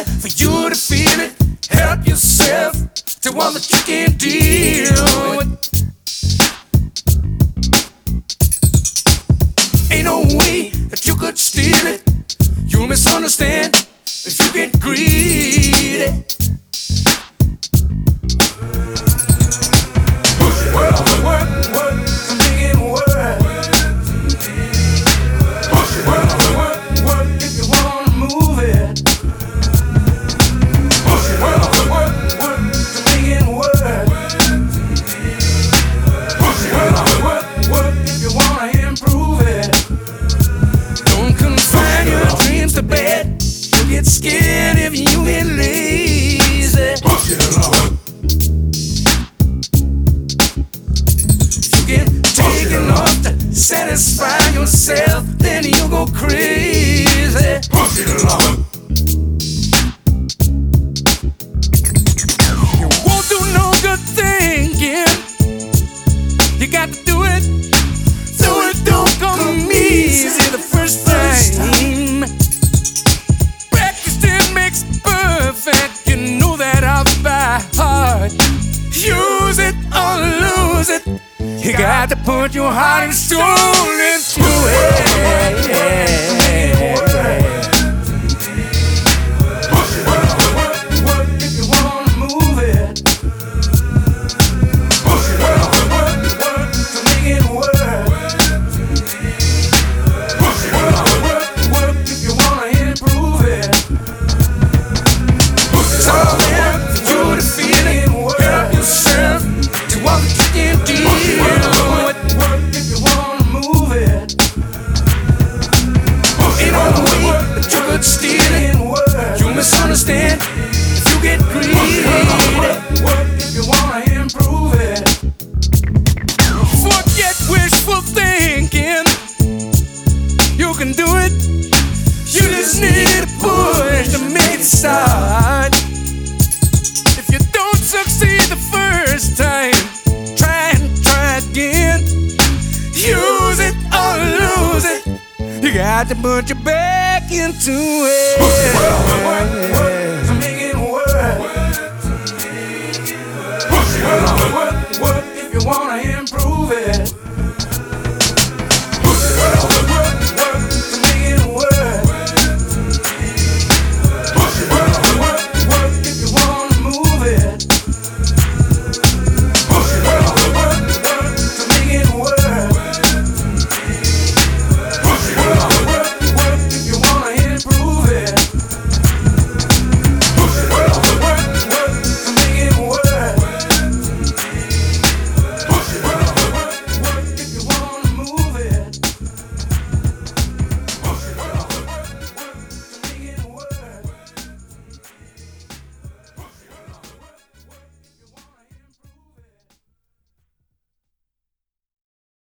time for you to feel it. Help yourself to one that you can deal with. Ain't no way that you could steal it. You'll misunderstand if you get greedy. Get scared if you get lazy. If you get taken off to satisfy yourself, then you go crazy. You won't do no good thinking. You got to do it, so it don't come easy the first time. Perfect, you know that off by heart. Use it or lose it. You got to put your heart and soul into it. Misunderstand if you get greedy. If you wanna improve it, forget wishful thinking. You can do it. You just need a push to make it start. If you don't succeed the first time, try again. Use it or lose it. You got to put your back into it. To make it work. Work if you wanna.